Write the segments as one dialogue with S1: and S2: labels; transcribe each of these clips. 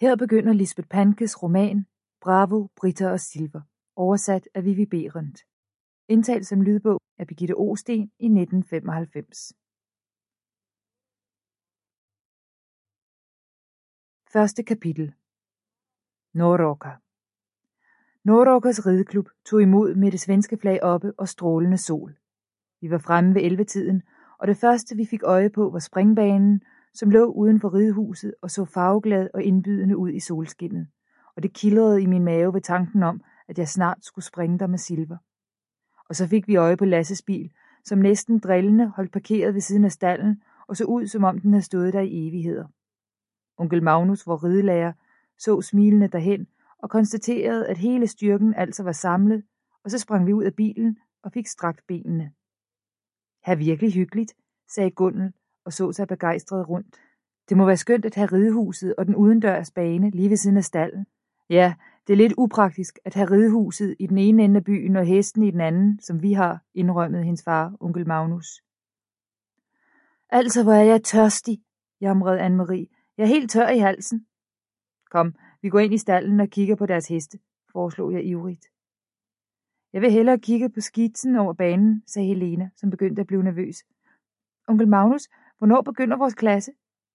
S1: Her begynder Lisbeth Pannkes roman Bravo, Britta og Silver, oversat af Vivi Berendt. Indtalt som lydbog af Birgitte Osten i 1995. Første kapitel. Norraka. Norrakas rideklub tog imod med det svenske flag oppe og strålende sol. Vi var fremme ved 11-tiden, og det første vi fik øje på var springbanen, som lå uden for ridehuset og så farveglad og indbydende ud i solskinnet, og det kildrede i min mave ved tanken om, at jeg snart skulle springe der med Silver. Og så fik vi øje på Lasses bil, som næsten drillende holdt parkeret ved siden af stallen og så ud, som om den havde stået der i evigheder. Onkel Magnus, vor ridelærer, så smilende derhen og konstaterede, at hele styrken altså var samlet, og så sprang vi ud af bilen og fik strakt benene. Her virkelig hyggeligt, sagde Gunnel og så sig begejstret rundt. Det må være skønt at have ridehuset og den udendørs bane lige ved siden af stallen. Ja, det er lidt upraktisk at have ridehuset i den ene ende af byen og hesten i den anden, som vi har, indrømmede hendes far, onkel Magnus. Altså, hvor er jeg tørstig, jamrede Anne-Marie. Jeg er helt tør i halsen. Kom, vi går ind i stallen og kigger på deres heste, foreslog jeg ivrigt. Jeg vil hellere kigge på skitsen over banen, sagde Helena, som begyndte at blive nervøs. Onkel Magnus, hvornår begynder vores klasse?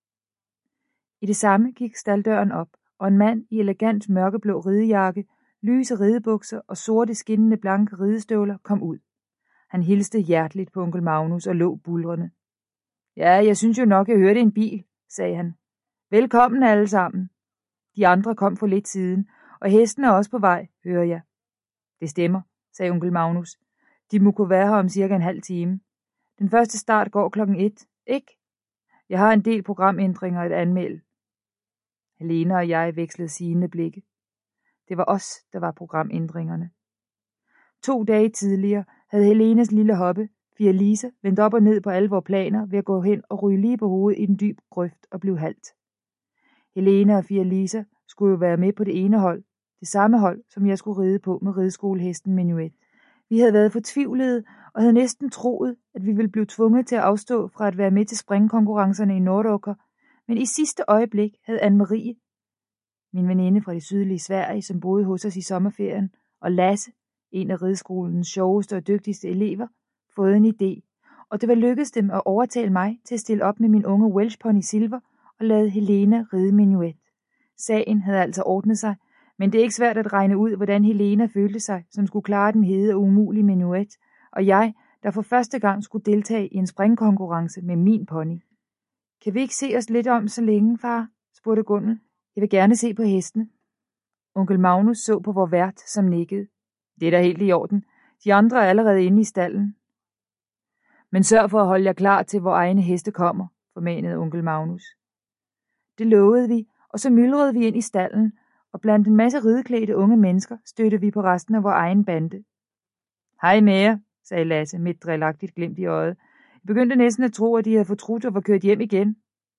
S1: I det samme gik staldøren op, og en mand i elegant mørkeblå ridejakke, lyse ridebukser og sorte skinnende blanke ridestøvler kom ud. Han hilste hjerteligt på onkel Magnus og lå buldrende. Ja, jeg synes jo nok, jeg hørte en bil, sagde han. Velkommen alle sammen. De andre kom for lidt siden, og hesten er også på vej, hører jeg. Det stemmer, sagde onkel Magnus. De må kunne være her om cirka en halv time. Den første start går 1:00, ikke? Jeg har en del programændringer at anmelde. Helena og jeg vekslede sigende blikke. Det var os, der var programændringerne. 2 dage tidligere havde Helenas lille hoppe, Fia Lisa, vendt op og ned på alle vores planer ved at gå hen og ryge lige på hovedet i den dybe grøft og blive halt. Helena og Fia Lisa skulle jo være med på det ene hold, det samme hold, som jeg skulle ride på med rideskolehesten Menuet. Vi havde været fortvivlede og havde næsten troet, at vi ville blive tvunget til at afstå fra at være med til springkonkurrencerne i Norraka, men i sidste øjeblik havde Anne-Marie, min veninde fra det sydlige Sverige, som boede hos os i sommerferien, og Lasse, en af rideskolens sjoveste og dygtigste elever, fået en idé, og det var lykkedes dem at overtale mig til at stille op med min unge Welsh pony Silver og lade Helena ride Menuet. Sagen havde altså ordnet sig, men det er ikke svært at regne ud, hvordan Helena følte sig, som skulle klare den hede og umulige Menuet, og jeg, der for første gang skulle deltage i en springkonkurrence med min pony. Kan vi ikke se os lidt om så længe, far? Spurgte Gunnel. Jeg vil gerne se på hestene. Onkel Magnus så på vor vært, som nikkede. Det er da helt i orden. De andre er allerede inde i stallen. Men sørg for at holde jer klar til, hvor egne heste kommer, formanede onkel Magnus. Det lovede vi, og så myldrede vi ind i stallen, og blandt en masse rideklædte unge mennesker stødte vi på resten af vor egen bande. Hej med jer, sagde Lasse med et drillagtigt glimt i øjet. Jeg begyndte næsten at tro, at de havde fortrudt og var kørt hjem igen.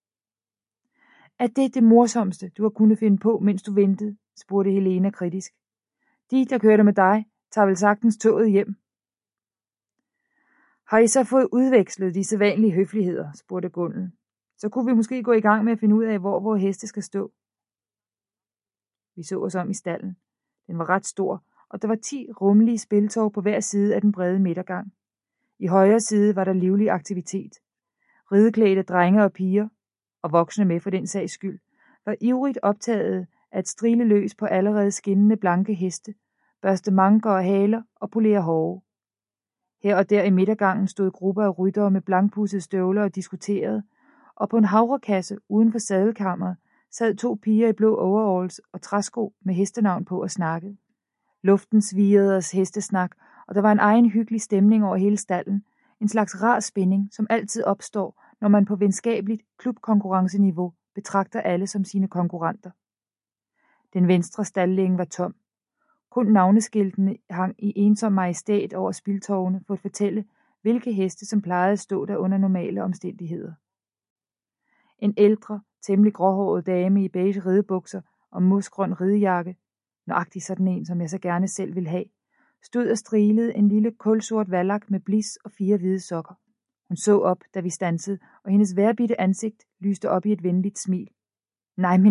S1: Er det morsomste, du har kunnet finde på, mens du ventede? Spurgte Helena kritisk. De, der kørte med dig, tager vel sagtens toget hjem. Har I så fået udvekslet de sædvanlige høfligheder? Spurgte Gunnel. Så kunne vi måske gå i gang med at finde ud af, hvor vores heste skal stå. Vi så os om i stallen. Den var ret stor, og der var 10 rummelige spiltov på hver side af den brede midtergang. I højre side var der livlig aktivitet. Rideklædte drenge og piger, og voksne med for den sags skyld, var ivrigt optaget af at strile løs på allerede skinnende blanke heste, børste manker og haler og polere hove. Her og der i midtergangen stod grupper af ryttere med blankpudsede støvler og diskuterede, og på en havrekasse uden for sadelkammeret sad 2 piger i blå overalls og træsko med hestenavn på og snakkede. Luften svirrede os hestesnak, og der var en egen hyggelig stemning over hele stallen, en slags rar spænding, som altid opstår, når man på venskabeligt klubkonkurrenceniveau betragter alle som sine konkurrenter. Den venstre staldlænge var tom. Kun navneskiltene hang i ensom majestæt over spildtovene for at fortælle, hvilke heste som plejede at stå der under normale omstændigheder. En ældre, temmelig gråhåret dame i beige ridebukser og musgrøn ridejakke, nøjagtig sådan en, som jeg så gerne selv ville have, stod og strilede en lille kulsort vallak med blis og 4 hvide sokker. Hun så op, da vi stansede, og hendes vejrbitte ansigt lyste op i et venligt smil. Nej, men